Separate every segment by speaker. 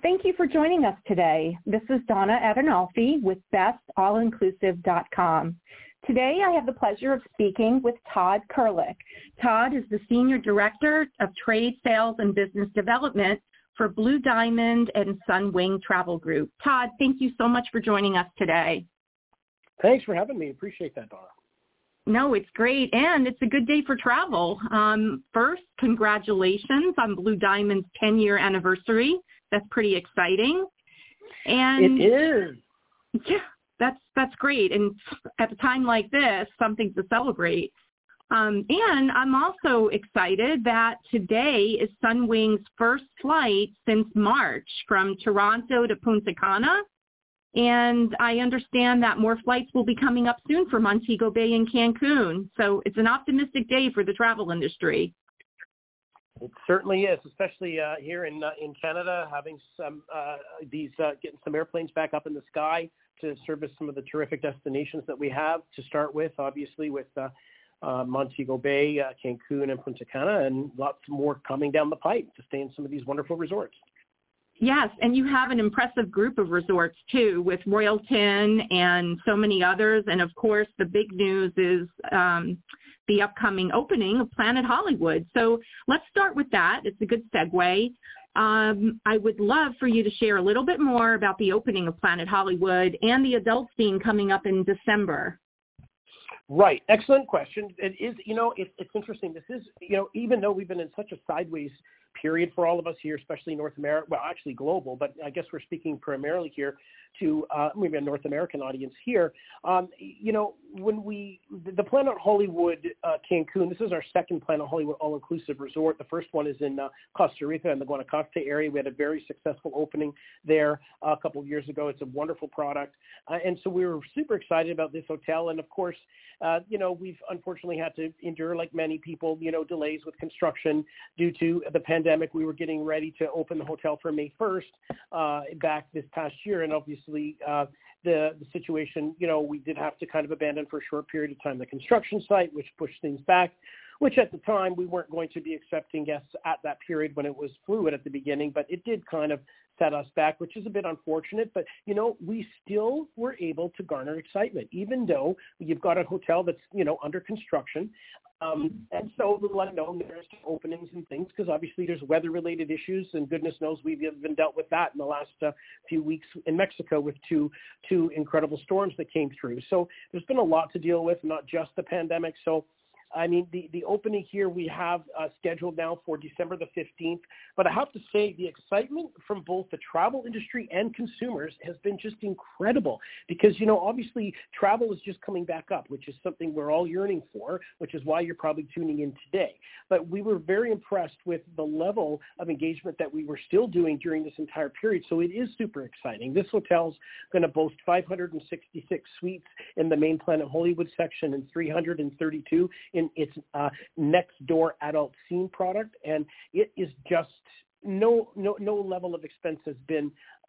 Speaker 1: Thank you for joining us today. This is Donna Adinolfi with bestallinclusive.com. Today I have the pleasure of speaking with Todd Kurlick. Todd is the Senior Director of Trade Sales and Business Development for Blue Diamond and Sunwing Travel Group. Todd, thank you so much for joining us today.
Speaker 2: Thanks for having me. Appreciate that, Donna.
Speaker 1: No, it's great, and it's a good day for travel. First, congratulations on Blue Diamond's 10-year anniversary. That's pretty exciting. And
Speaker 2: it is.
Speaker 1: Yeah, that's great. And at a time like this, something to celebrate. And I'm also excited that today is Sunwing's first flight since March from Toronto to Punta Cana. And I understand that more flights will be coming up soon for Montego Bay and Cancun. So it's an optimistic day for the travel industry.
Speaker 2: It certainly is, especially here in Canada, having some getting some airplanes back up in the sky to service some of the terrific destinations that we have to start with, obviously with Montego Bay, Cancun, and Punta Cana, and lots more coming down the pipe to stay in some of these wonderful resorts.
Speaker 1: Yes, and you have an impressive group of resorts, too, with Royalton and so many others. And, of course, the big news is the upcoming opening of Planet Hollywood. So let's start with that. It's a good segue. I would love for you to share a little bit more about the opening of Planet Hollywood and the adult scene coming up in December.
Speaker 2: Right. Excellent question. It is, it's interesting. This is, even though we've been in such a sideways period for all of us here, especially North America, well, actually global, but I guess we're speaking primarily here to maybe a North American audience here. When the Planet Hollywood Cancun, this is our second Planet Hollywood all-inclusive resort. The first one is in Costa Rica in the Guanacaste area. We had a very successful opening there a couple of years ago. It's a wonderful product. And so we were super excited about this hotel. And of course, we've unfortunately had to endure, like many people, delays with construction due to the pandemic. We were getting ready to open the hotel for May 1st back this past year. And obviously, the situation, we did have to kind of abandon for a short period of time the construction site, which pushed things back, which at the time we weren't going to be accepting guests at that period when it was fluid at the beginning, but it did kind of set us back, which is a bit unfortunate. But, we still were able to garner excitement, even though you've got a hotel that's, under construction. And so little unknown, there's openings and things, because obviously there's weather-related issues, and goodness knows we've even dealt with that in the last few weeks in Mexico with two incredible storms that came through. So there's been a lot to deal with, not just the pandemic. So I mean, the opening here we have scheduled now for December the 15th. But I have to say the excitement from both the travel industry and consumers has been just incredible because, obviously travel is just coming back up, which is something we're all yearning for, which is why you're probably tuning in today. But we were very impressed with the level of engagement that we were still doing during this entire period. So it is super exciting. This hotel's going to boast 566 suites in the main Planet Hollywood section and 332 in its next door adult scene product, and it is just no level of expense has been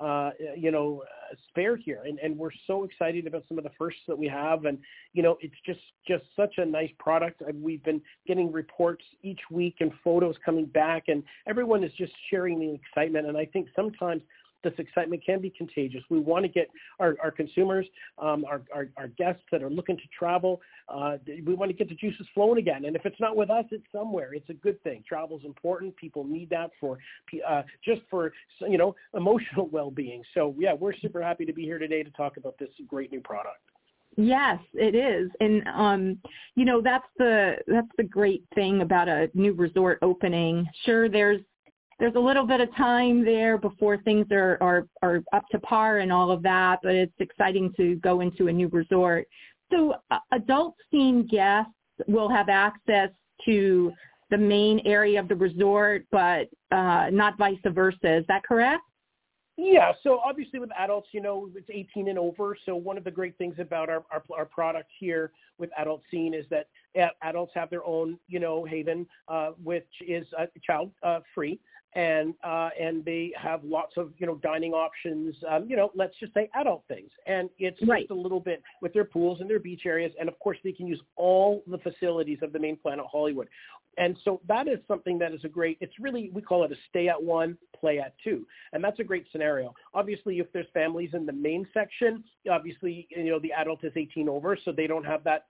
Speaker 2: spared here, and we're so excited about some of the firsts that we have, and it's just such a nice product. We've been getting reports each week and photos coming back, and everyone is just sharing the excitement, and I think sometimes this excitement can be contagious. We want to get our consumers, our guests that are looking to travel, we want to get the juices flowing again. And if it's not with us, it's somewhere. It's a good thing. Travel is important. People need that for just for, emotional well-being. So, yeah, we're super happy to be here today to talk about this great new product.
Speaker 1: Yes, it is. And, that's the great thing about a new resort opening. Sure, there's a little bit of time there before things are up to par and all of that, but it's exciting to go into a new resort. So adult scene guests will have access to the main area of the resort, but not vice versa. Is that correct?
Speaker 2: Yeah, so obviously with adults, it's 18 and over. So one of the great things about our product here with Adult Scene is that adults have their own, haven, which is child free. and they have lots of, dining options, let's just say adult things. And it's just a little bit with their pools and their beach areas. And of course, they can use all the facilities of the main Planet Hollywood. And so that is something that is it's really, we call it a stay at one, play at two. And that's a great scenario. Obviously, if there's families in the main section, obviously, the adult is 18 over, so they don't have that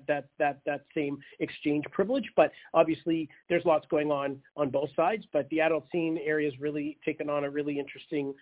Speaker 2: same exchange privilege. But obviously, there's lots going on both sides. But the adult scene area is really taken on a really interesting,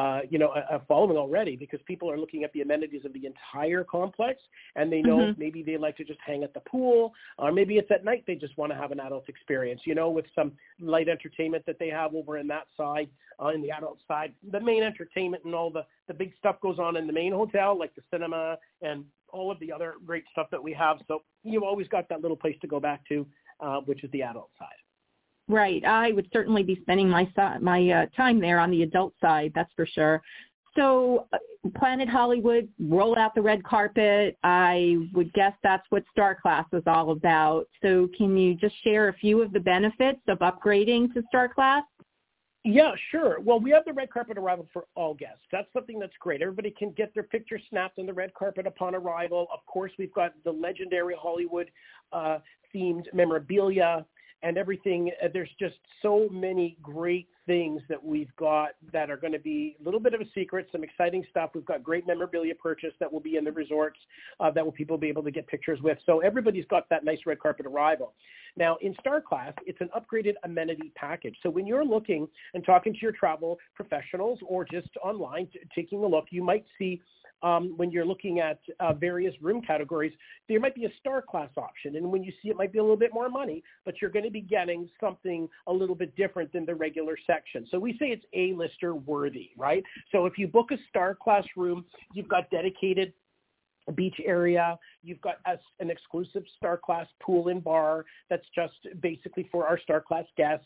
Speaker 2: a following already, because people are looking at the amenities of the entire complex, and they know maybe they like to just hang at the pool, or maybe it's at night they just want to have an adult experience, with some light entertainment that they have over in that side, in the adult side. The main entertainment and all the big stuff goes on in the main hotel, like the cinema and all of the other great stuff that we have. So you've always got that little place to go back to, which is the adult side.
Speaker 1: Right. I would certainly be spending my time there on the adult side, that's for sure. So Planet Hollywood, roll out the red carpet. I would guess that's what Star Class is all about. So can you just share a few of the benefits of upgrading to Star Class?
Speaker 2: Yeah, sure. Well, we have the red carpet arrival for all guests. That's something that's great. Everybody can get their picture snapped on the red carpet upon arrival. Of course, we've got the legendary Hollywood themed memorabilia and everything. There's just so many great things that we've got that are going to be a little bit of a secret, some exciting stuff. We've got great memorabilia purchase that will be in the resorts that will people be able to get pictures with. So everybody's got that nice red carpet arrival. Now, in Star Class, it's an upgraded amenity package. So when you're looking and talking to your travel professionals or just online taking a look, you might see when you're looking at various room categories, there might be a Star Class option. And when you see it might be a little bit more money, but you're going to be getting something a little bit different than the regular section. So we say it's A-lister worthy, right? So if you book a Star Class room, you've got dedicated beach area, you've got an exclusive Star Class pool and bar that's just basically for our Star Class guests.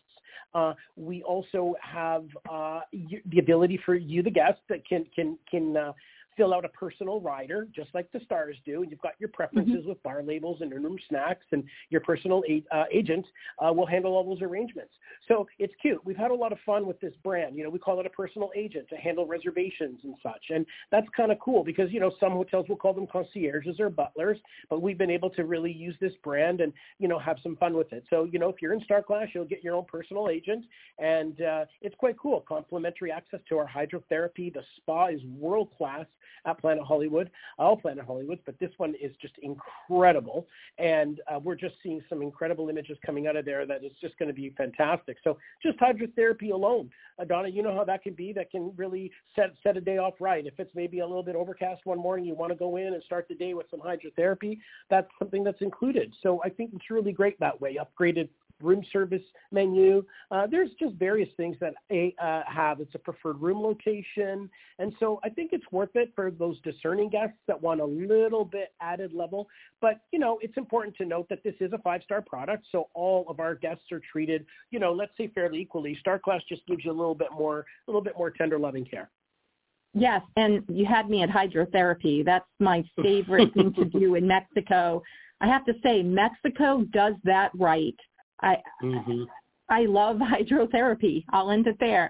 Speaker 2: We also have the ability for you, the guest, that can fill out a personal rider, just like the stars do, and you've got your preferences with bar labels and in-room snacks, and your personal agent will handle all those arrangements. So it's cute. We've had a lot of fun with this brand. We call it a personal agent to handle reservations and such, and that's kind of cool because, some hotels will call them concierges or butlers, but we've been able to really use this brand and, have some fun with it. So, if you're in Star Class, you'll get your own personal agent, and it's quite cool. Complimentary access to our hydrotherapy. The spa is world-class at Planet Hollywood, all Planet Hollywoods, but this one is just incredible. And we're just seeing some incredible images coming out of there that is just going to be fantastic. So just hydrotherapy alone, Donna, you know how that can be. That can really set a day off right. If it's maybe a little bit overcast one morning, you want to go in and start the day with some hydrotherapy, that's something that's included. So I think it's really great that way. Upgraded room service menu. There's just various things that have. It's a preferred room location. And so I think it's worth it for those discerning guests that want a little bit added level. But, it's important to note that this is a 5-star product. So all of our guests are treated, let's say fairly equally. Star Class just gives you a little bit more tender loving care.
Speaker 1: Yes, and you had me at hydrotherapy. That's my favorite thing to do in Mexico. I have to say, Mexico does that right. I love hydrotherapy. I'll end it there.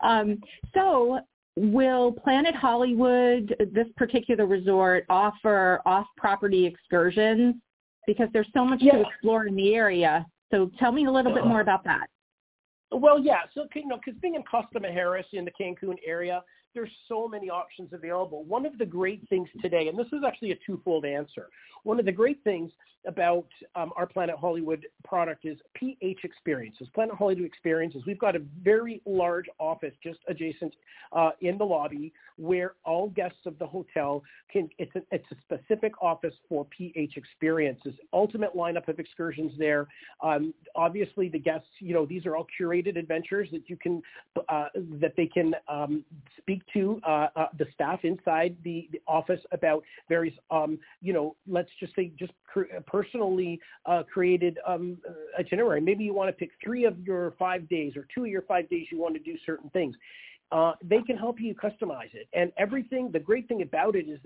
Speaker 1: So will Planet Hollywood, this particular resort, offer off-property excursions? Because there's so much to explore in the area. So tell me a little bit more about that.
Speaker 2: Well, yeah. So, because being in Costa Mujeres in the Cancun area, there's so many options available. One of the great things today, and this is actually a twofold answer, one of the great things about our Planet Hollywood product is PH Experiences. Planet Hollywood Experiences, we've got a very large office just adjacent in the lobby where all guests of the hotel it's a specific office for PH Experiences. Ultimate lineup of excursions there. Obviously the guests, these are all curated adventures that you can, that they can speak to the staff inside the office about various, let's just say personally created itinerary. Maybe you want to pick 3 of your 5 days or 2 of your 5 days you want to do certain things. They can help you customize it. And everything, the great thing about it is that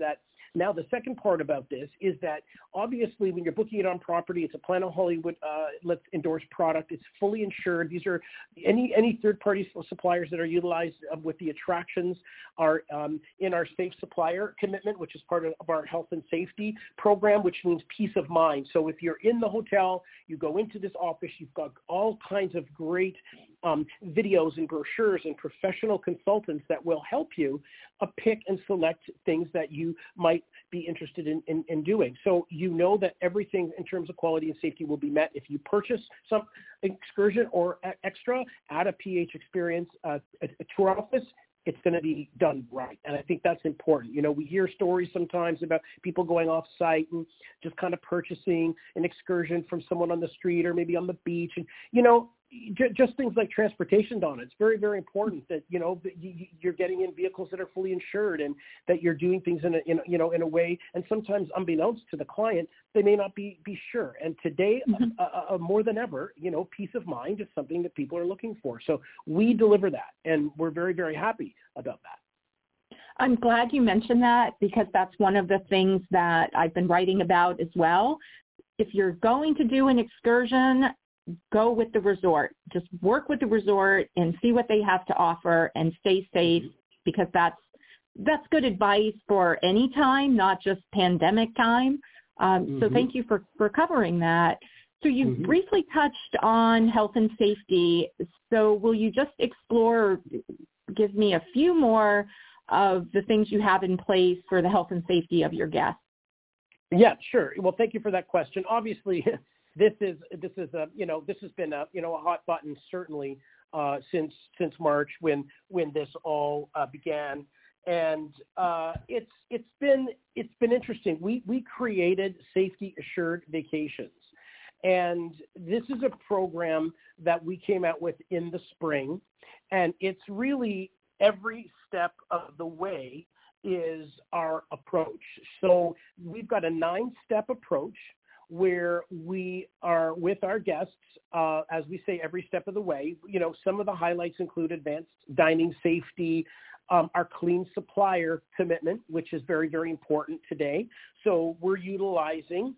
Speaker 2: Now, the second part about this is that obviously when you're booking it on property, it's a Planet Hollywood Let's endorsed product. It's fully insured. These are any third-party suppliers that are utilized with the attractions are in our safe supplier commitment, which is part of our health and safety program, which means peace of mind. So if you're in the hotel, you go into this office, you've got all kinds of great videos and brochures and professional consultants that will help you pick and select things that you might be interested in doing. So you know that everything in terms of quality and safety will be met. If you purchase some excursion or extra at a PH Experience a tour office, it's going to be done right. And I think that's important. You know, we hear stories sometimes about people going off site and just kind of purchasing an excursion from someone on the street or maybe on the beach. And, you know, just things like transportation, Donna. It's very, very important that, you know, that you're getting in vehicles that are fully insured and that you're doing things in a way. And sometimes unbeknownst to the client, they may not be sure. And today, more than ever, you know, peace of mind is something that people are looking for. So we deliver that, and we're very, very happy about that.
Speaker 1: I'm glad you mentioned that, because that's one of the things that I've been writing about as well. If you're going to do an excursion, go with the resort. Just work with the resort and see what they have to offer and stay safe, because that's good advice for any time, not just pandemic time. So thank you for covering that. So you briefly touched on health and safety. So will you just explore, give me a few more of the things you have in place for the health and safety of your guests?
Speaker 2: Yeah, sure. Well, thank you for that question. Obviously, this has been a hot button certainly since March when this all began, and it's been interesting. We created Safety Assured Vacations, and this is a program that we came out with in the spring, and it's really every step of the way is our approach. So we've got a 9-step approach where we are with our guests, as we say, every step of the way. You know, some of the highlights include advanced dining safety, our clean supplier commitment, which is very, very important today. So we're utilizing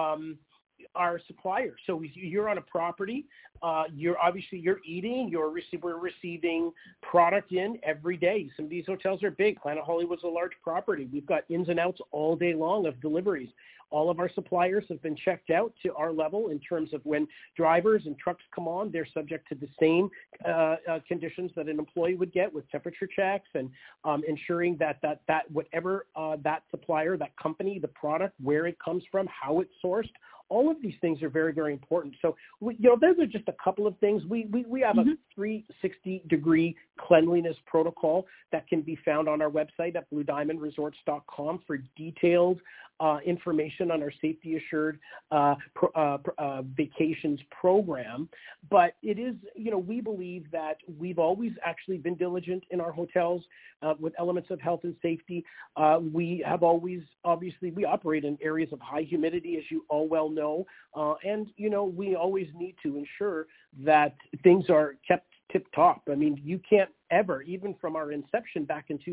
Speaker 2: our suppliers. So you're on a property, you're eating, we're receiving product in every day. Some of these hotels are big. Planet Hollywood's a large property. We've got ins and outs all day long of deliveries. All of our suppliers have been checked out to our level in terms of when drivers and trucks come on, they're subject to the same conditions that an employee would get with temperature checks and ensuring that whatever that supplier, that company, the product, where it comes from, how it's sourced, all of these things are very, very important. So, those are just a couple of things. We have a 360-degree cleanliness protocol that can be found on our website at BlueDiamondResorts.com for detailed information on our Safety Assured Vacations program. But it is, we believe that we've always actually been diligent in our hotels with elements of health and safety. We have always, obviously, we operate in areas of high humidity, as you all well know. And, we always need to ensure that things are kept tip-top. I mean, you can't ever, even from our inception back in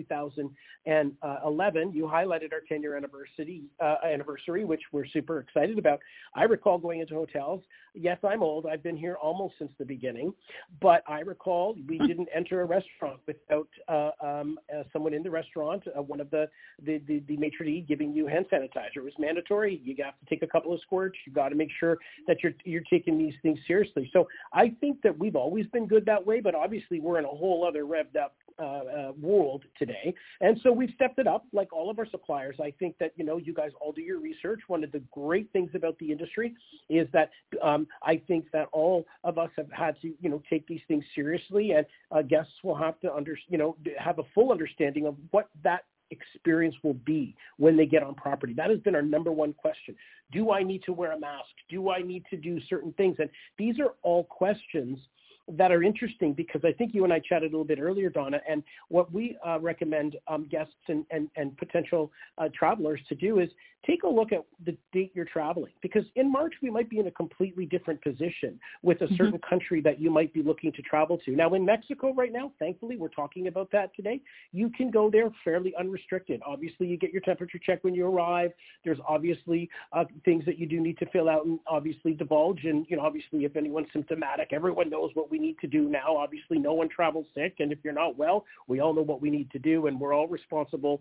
Speaker 2: 2011, you highlighted our 10-year anniversary, which we're super excited about. I recall going into hotels. Yes, I'm old. I've been here almost since the beginning, but I recall we didn't enter a restaurant without someone in the restaurant, one of the maitre d' giving you hand sanitizer. It was mandatory. You have to take a couple of squirts. You got to make sure that you're taking these things seriously. So I think that we've always been good that way, but obviously we're in a whole other revved up world today. And so we've stepped it up like all of our suppliers. I think that, you guys all do your research. One of the great things about the industry is that I think that all of us have had to, take these things seriously, and guests will have to have a full understanding of what that experience will be when they get on property. That has been our number one question. Do I need to wear a mask? Do I need to do certain things? And these are all questions that are interesting, because I think you and I chatted a little bit earlier, Donna, and what we recommend guests and potential travelers to do is take a look at the date you're traveling, because in March we might be in a completely different position with a certain country that you might be looking to travel to. Now, in Mexico right now, thankfully, we're talking about that today, you can go there fairly unrestricted. Obviously, you get your temperature check when you arrive. There's obviously things that you do need to fill out and obviously divulge. And, obviously, if anyone's symptomatic, everyone knows what we need to do now. Obviously, no one travels sick. And if you're not well, we all know what we need to do. And we're all responsible,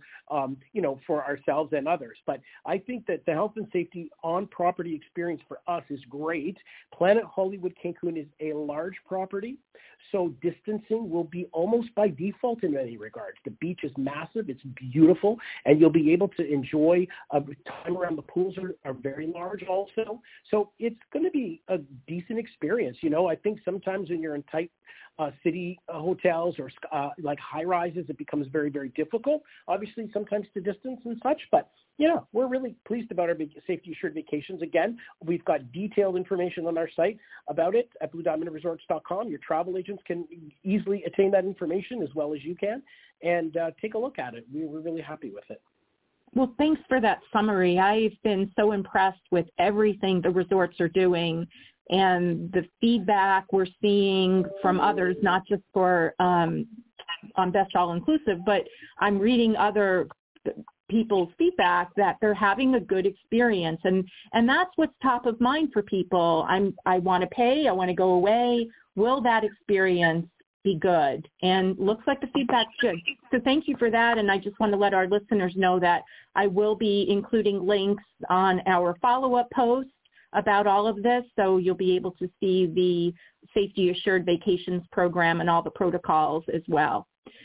Speaker 2: for ourselves and others. But I think that the health and safety on property experience for us is great. Planet Hollywood Cancun is a large property, so distancing will be almost by default in many regards. The beach is massive, it's beautiful, and you'll be able to enjoy time around the pools are very large also. So it's going to be a decent experience. I think sometimes when you're in tight city hotels or like high rises, it becomes very, very difficult, obviously, sometimes to distance and such. But we're really pleased about our Safety Assured Vacations. Again, we've got detailed information on our site about it at BlueDiamondResorts.com. Your travel agents can easily attain that information as well as you can, and take a look at it. We're really happy with it.
Speaker 1: Well, thanks for that summary. I've been so impressed with everything the resorts are doing and the feedback we're seeing from others, not just for on Best All Inclusive, but I'm reading other people's feedback that they're having a good experience, and that's what's top of mind for people. I want to pay, I want to go away. Will that experience be good? And looks like the feedback's good. So thank you for that. And I just want to let our listeners know that I will be including links on our follow-up post about all of this, so you'll be able to see the Safety Assured Vacations program and all the protocols as well.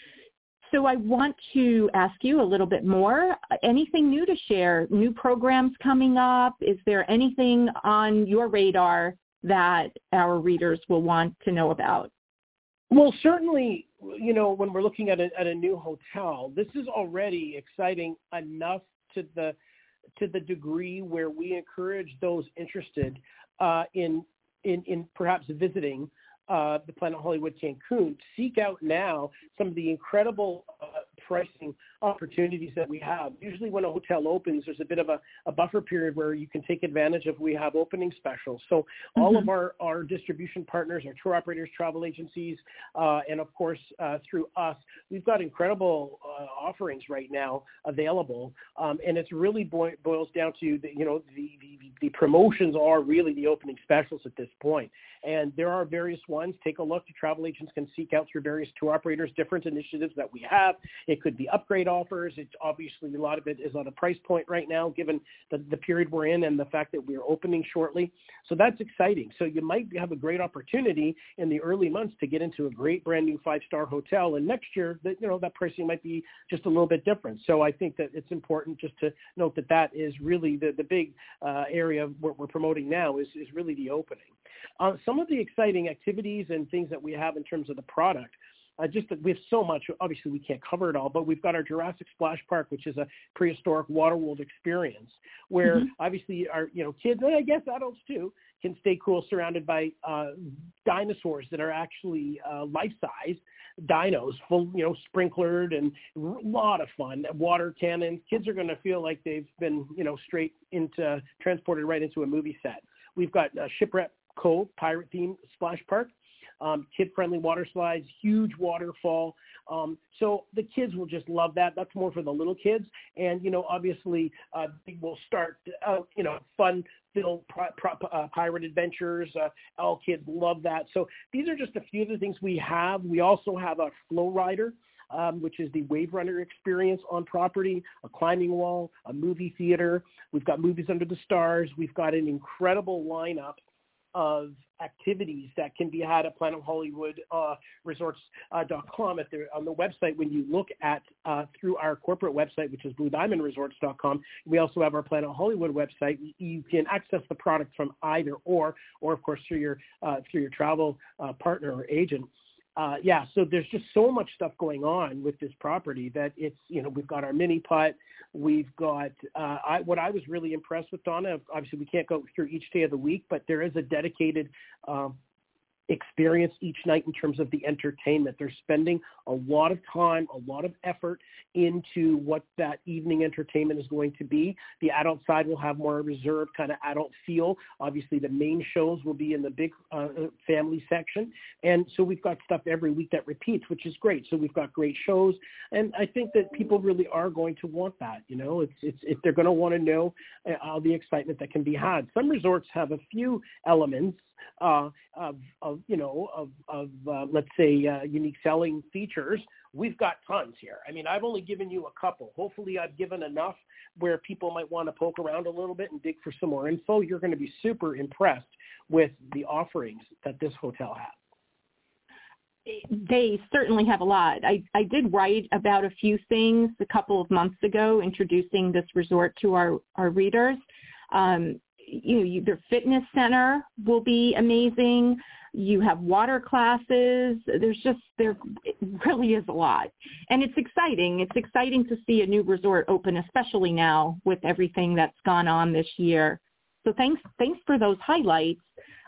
Speaker 1: So I want to ask you a little bit more. Anything new to share? New programs coming up? Is there anything on your radar that our readers will want to know about?
Speaker 2: Well, certainly, when we're looking at a new hotel, this is already exciting enough to the degree where we encourage those interested in perhaps visiting the Planet Hollywood Cancun, seek out now some of the incredible pricing opportunities that we have. Usually when a hotel opens, there's a bit of a buffer period where you can take advantage of. We have opening specials. So all of our distribution partners, our tour operators, travel agencies, and of course through us, we've got incredible offerings right now available. And it's really boils down to the promotions are really the opening specials at this point. And there are various ones. Take a look. The travel agents can seek out through various tour operators different initiatives that we have. It could be upgrade offers. It's obviously a lot of it is on a price point right now, given the period we're in and the fact that we're opening shortly. So that's exciting. So you might have a great opportunity in the early months to get into a great brand new 5-star hotel. And next year, that pricing might be just a little bit different. So I think that it's important just to note that is really the big area of what we're promoting now is really the opening. Some of the exciting activities and things that we have in terms of the product, we have so much. Obviously, we can't cover it all, but we've got our Jurassic Splash Park, which is a prehistoric water world experience where obviously our kids, and I guess adults too, can stay cool surrounded by dinosaurs that are actually life-size dinos, full, sprinklered, and a lot of fun. Water cannons. Kids are going to feel like they've been, transported right into a movie set. We've got Shipwreck Cove, pirate-themed splash park, kid-friendly water slides, huge waterfall. So the kids will just love that. That's more for the little kids. And, obviously, they will start, fun-filled pirate adventures. All kids love that. So these are just a few of the things we have. We also have a Flow Rider, which is the Wave Runner experience on property, a climbing wall, a movie theater. We've got Movies Under the Stars. We've got an incredible lineup of activities that can be had at Planet Hollywood Resorts.com on the website. When you look at through our corporate website, which is BlueDiamondResorts.com, we also have our Planet Hollywood website. You can access the product from either or of course through your travel partner or agent. So there's just so much stuff going on with this property that it's, we've got our mini putt. We've got, what I was really impressed with, Donna, obviously we can't go through each day of the week, but there is a dedicated experience each night in terms of the entertainment. They're spending a lot of time, a lot of effort into what that evening entertainment is going to be. The adult side will have more reserved kind of adult feel. Obviously, the main shows will be in the big family section. And so we've got stuff every week that repeats, which is great. So we've got great shows. And I think that people really are going to want that. If they're going to want to know all the excitement that can be had. Some resorts have a few elements let's say unique selling features. We've got tons here. I mean, I've only given you a couple. Hopefully I've given enough where people might want to poke around a little bit and dig for some more info. You're going to be super impressed with the offerings that this hotel has.
Speaker 1: They certainly have a lot. I did write about a few things a couple of months ago, introducing this resort to our readers. Their fitness center will be amazing. You have water classes. There really is a lot. And it's exciting. It's exciting to see a new resort open, especially now with everything that's gone on this year. So thanks for those highlights.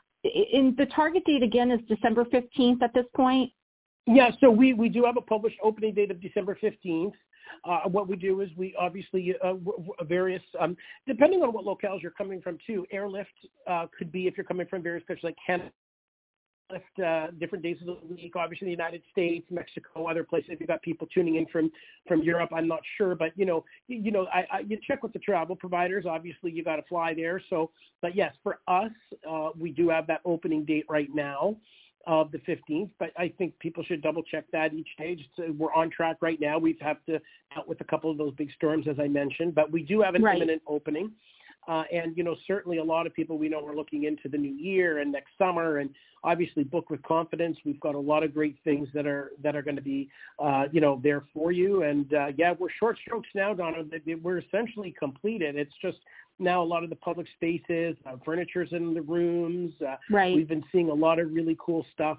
Speaker 1: In the target date again is December 15th at this point?
Speaker 2: Yeah, so we do have a published opening date of December 15th. What we do is we obviously various, depending on what locales you're coming from too, airlift could be if you're coming from various countries like Canada, different days of the week, obviously the United States, Mexico, other places. If you've got people tuning in from Europe, I'm not sure, but you check with the travel providers. Obviously you got to fly there. So, but yes, for us, we do have that opening date right now of the 15th, but I think people should double check that each day. We're on track right now. We have to out with a couple of those big storms, as I mentioned, but we do have an imminent opening. And, certainly a lot of people we know are looking into the new year and next summer, and obviously book with confidence. We've got a lot of great things that are going to be, there for you. And we're short strokes now, Donna. We're essentially completed. It's just now a lot of the public spaces, furniture's in the rooms. We've been seeing a lot of really cool stuff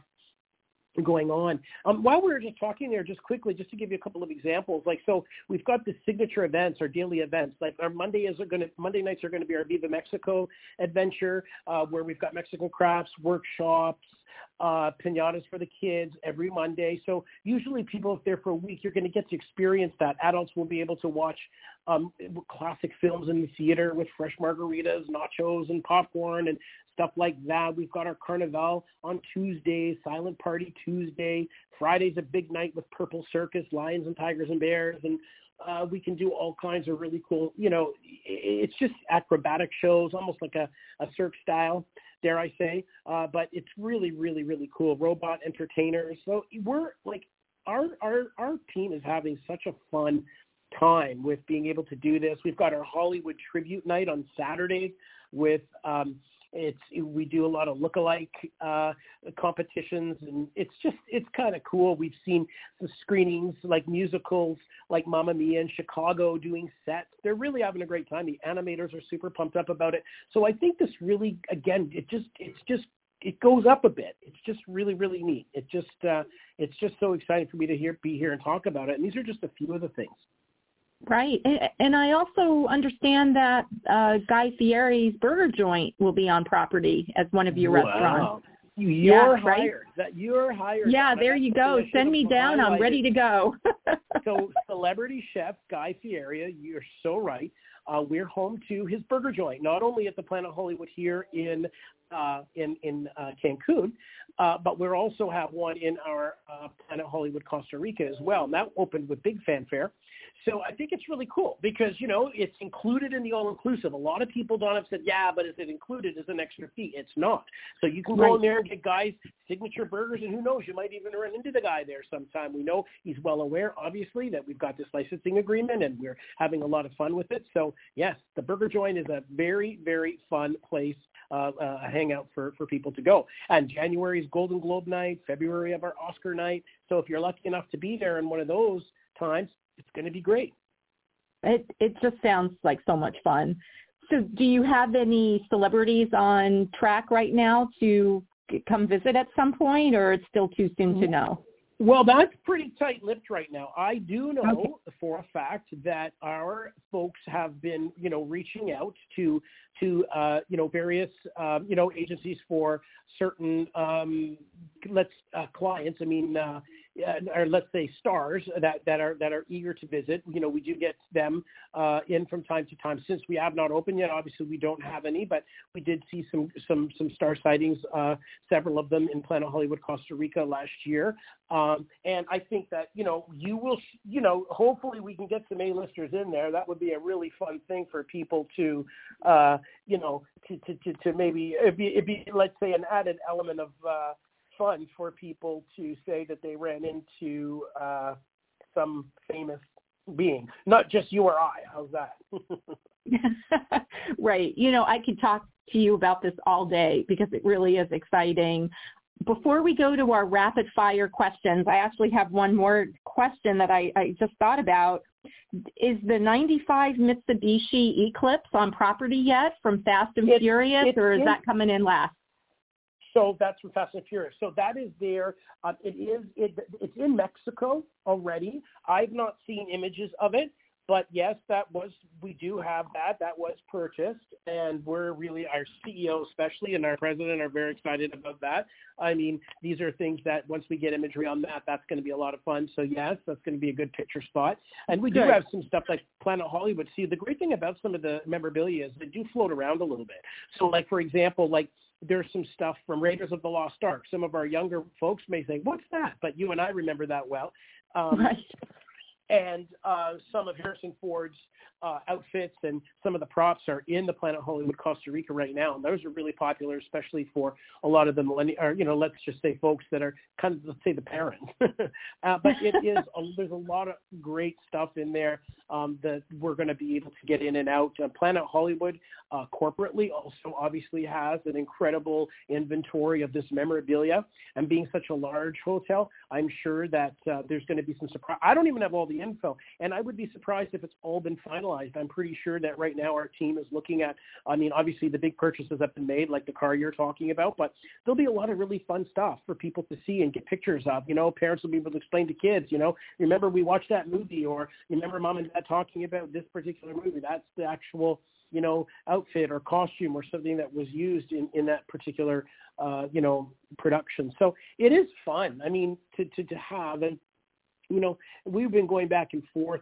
Speaker 2: going on. While we were just talking there, just quickly, just to give you a couple of examples, so we've got the signature events, our daily events. Like our Monday nights are going to be our Viva Mexico adventure, where we've got Mexican crafts, workshops, piñatas for the kids every Monday. So usually people, if they're for a week, you're going to get to experience that. Adults will be able to watch classic films in the theater with fresh margaritas, nachos, and popcorn and stuff like that. We've got our Carnival on Tuesday, Silent Party Tuesday. Friday's a big night with Purple Circus, lions and tigers and bears, and we can do all kinds of really cool, it's just acrobatic shows, almost like a Cirque style, dare I say, but it's really, really, really cool. Robot entertainers. So we're like, our team is having such a fun time with being able to do this. We've got our Hollywood tribute night on Saturdays with, we do a lot of lookalike competitions, and it's kind of cool. We've seen the screenings like musicals like Mamma Mia in Chicago doing sets. They're really having a great time. The animators are super pumped up about it. So I think this really, again, it goes up a bit. It's just really, really neat. It's just so exciting for me to be here and talk about it. And these are just a few of the things.
Speaker 1: Right. And I also understand that Guy Fieri's Burger Joint will be on property as one of your restaurants.
Speaker 2: You're hired. Right? You're hired.
Speaker 1: Yeah, there you go. Send me down. I'm ready to go.
Speaker 2: So celebrity chef Guy Fieri, you're so right. We're home to his Burger Joint, not only at the Planet Hollywood here in Cancun, but we also have one in our Planet Hollywood Costa Rica as well. And that opened with big fanfare. So I think it's really cool because, it's included in the all-inclusive. A lot of people don't have said, yeah, but is it included as an extra fee? It's not. So you can go in there and get Guy's signature burgers, and who knows, you might even run into the guy there sometime. We know he's well aware, obviously, that we've got this licensing agreement, and we're having a lot of fun with it. So, yes, the Burger Joint is a very, very fun place, a hangout for people to go. And January is Golden Globe night, February of our Oscar night. So if you're lucky enough to be there in one of those times, it's going to be great.
Speaker 1: It just sounds like so much fun. So do you have any celebrities on track right now to come visit at some point, or it's still too soon to know?
Speaker 2: Well, that's pretty tight-lipped right now. I do know for a fact that our folks have been, reaching out to various, agencies for certain, clients. I mean, or let's say stars that are eager to visit. We do get them in from time to time. Since we have not opened yet, obviously we don't have any, but we did see some star sightings, several of them in Planet Hollywood, Costa Rica last year. And I think that, you will, hopefully we can get some A-listers in there. That would be a really fun thing for people to, to maybe, it'd be, let's say, an added element of fun for people to say that they ran into some famous being, not just you or I. How's that?
Speaker 1: Right. I could talk to you about this all day because it really is exciting. Before we go to our rapid fire questions, I actually have one more question that I just thought about. Is the 95 Mitsubishi Eclipse on property yet from Fast and Furious, or is that coming in last?
Speaker 2: So that's from Fast and Furious. So that is there. It's in Mexico already. I've not seen images of it, but yes, we do have that. That was purchased, and we're really, our CEO especially and our president are very excited about that. I mean, these are things that once we get imagery on that, that's going to be a lot of fun. So yes, that's going to be a good picture spot. And we do have some stuff like Planet Hollywood. See, the great thing about some of the memorabilia is they do float around a little bit. So like, for example, there's some stuff from Raiders of the Lost Ark. Some of our younger folks may say, what's that? But you and I remember that well.
Speaker 1: Right.
Speaker 2: And some of Harrison Ford's outfits and some of the props are in the Planet Hollywood Costa Rica right now. And those are really popular, especially for a lot of the let's just say folks that are kind of, let's say, the parents. But there's a lot of great stuff in there that we're going to be able to get in and out. Planet Hollywood corporately also obviously has an incredible inventory of this memorabilia. And being such a large hotel, I'm sure that there's going to be some surprise. I don't even have all the info, and I would be surprised if it's all been finalized. I'm pretty sure that right now our team is looking at, obviously the big purchases have been made, like the car you're talking about, but there'll be a lot of really fun stuff for people to see and get pictures of. Parents will be able to explain to kids, remember we watched that movie, or remember mom and dad talking about this particular movie. That's the actual, outfit or costume or something that was used in that particular, production. So it is fun. I mean, to have, and we've been going back and forth.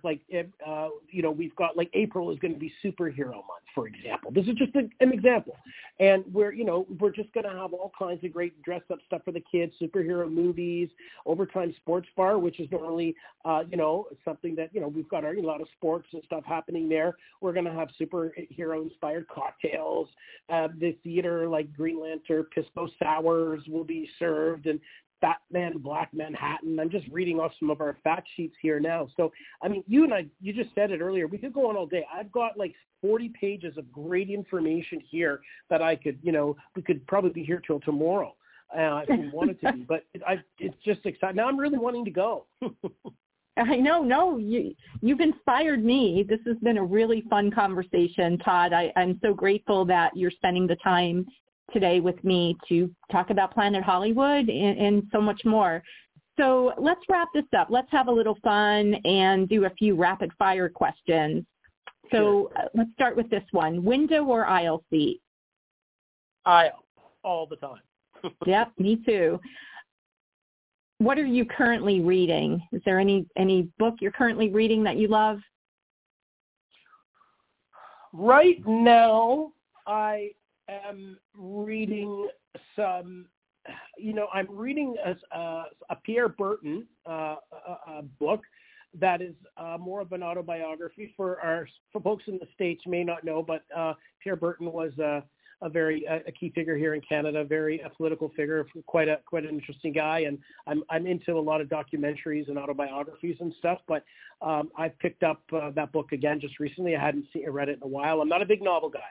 Speaker 2: We've got April is going to be superhero month, for example. This is just an example. And we're just going to have all kinds of great dress up stuff for the kids, superhero movies, Overtime Sports Bar, which is normally, something that, we've got a lot of sports and stuff happening there. We're going to have superhero inspired cocktails. The theater, like Green Lantern, Pisco Sours will be served, and Batman, Black Manhattan. I'm just reading off some of our fact sheets here now. So, I mean, you just said it earlier. We could go on all day. I've got 40 pages of great information here that I could, we could probably be here till tomorrow if we wanted to be. But it's just exciting. Now I'm really wanting to go.
Speaker 1: I know. No, you've inspired me. This has been a really fun conversation, Todd. I'm so grateful that you're spending the time today with me to talk about Planet Hollywood and so much more. So let's wrap this up. Let's have a little fun and do a few rapid fire questions. So let's start with this one. Window or aisle seat?
Speaker 2: Aisle, all the time.
Speaker 1: Yep, me too. What are you currently reading? Is there any book you're currently reading that you love?
Speaker 2: Right now, I am reading some, I'm reading a Pierre Berton book that is more of an autobiography for folks in the States may not know, but Pierre Berton was a key figure here in Canada, a political figure, quite an interesting guy, and I'm into a lot of documentaries and autobiographies and stuff. But I picked up that book again just recently. I hadn't read it in a while. I'm not a big novel guy.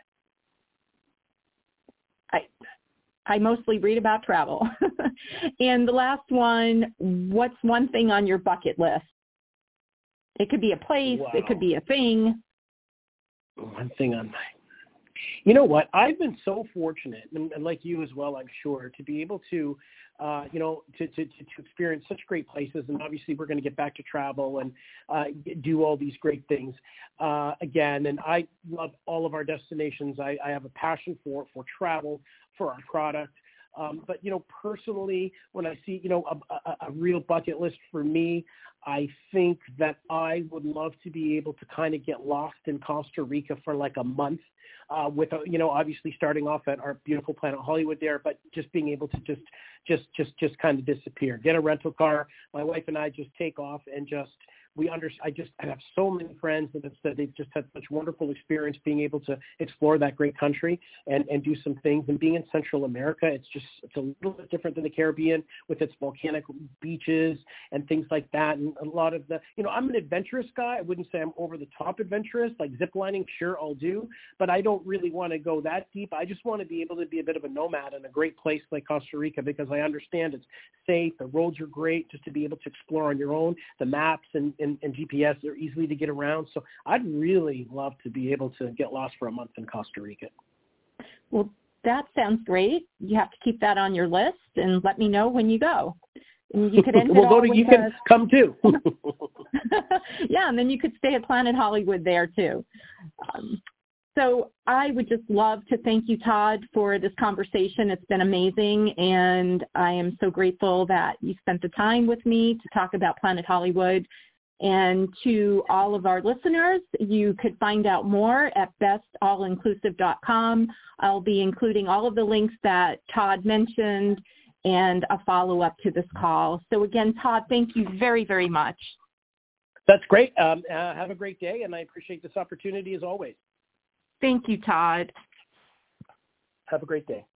Speaker 1: I mostly read about travel. And the last one, what's one thing on your bucket list? It could be a place. Wow. It could be a thing.
Speaker 2: One thing on my You know what? I've been so fortunate, and like you as well, I'm sure, to be able to, to experience such great places. And obviously, we're going to get back to travel and do all these great things again. And I love all of our destinations. I have a passion for travel, for our product. But, personally, when I see, a real bucket list for me, I think that I would love to be able to kind of get lost in Costa Rica for like a month with, obviously starting off at our beautiful Planet Hollywood there, but just being able to just kind of disappear, get a rental car. My wife and I just take off and I have so many friends that have said they've just had such wonderful experience being able to explore that great country and do some things. And being in Central America, it's a little bit different than the Caribbean with its volcanic beaches and things like that. And a lot of I'm an adventurous guy. I wouldn't say I'm over the top adventurous, like ziplining, sure, I'll do, but I don't really want to go that deep. I just want to be able to be a bit of a nomad in a great place like Costa Rica, because I understand it's safe. The roads are great just to be able to explore on your own. The maps and GPS are easily to get around. So I'd really love to be able to get lost for a month in Costa Rica.
Speaker 1: Well, that sounds great. You have to keep that on your list and let me know when you go. And you could end it all with
Speaker 2: you can come too.
Speaker 1: Yeah, and then you could stay at Planet Hollywood there too. So I would just love to thank you, Todd, for this conversation. It's been amazing, and I am so grateful that you spent the time with me to talk about Planet Hollywood. And to all of our listeners, you could find out more at bestallinclusive.com. I'll be including all of the links that Todd mentioned and a follow-up to this call. So again, Todd, thank you very, very much.
Speaker 2: That's great. Have a great day, and I appreciate this opportunity as always.
Speaker 1: Thank you, Todd.
Speaker 2: Have a great day.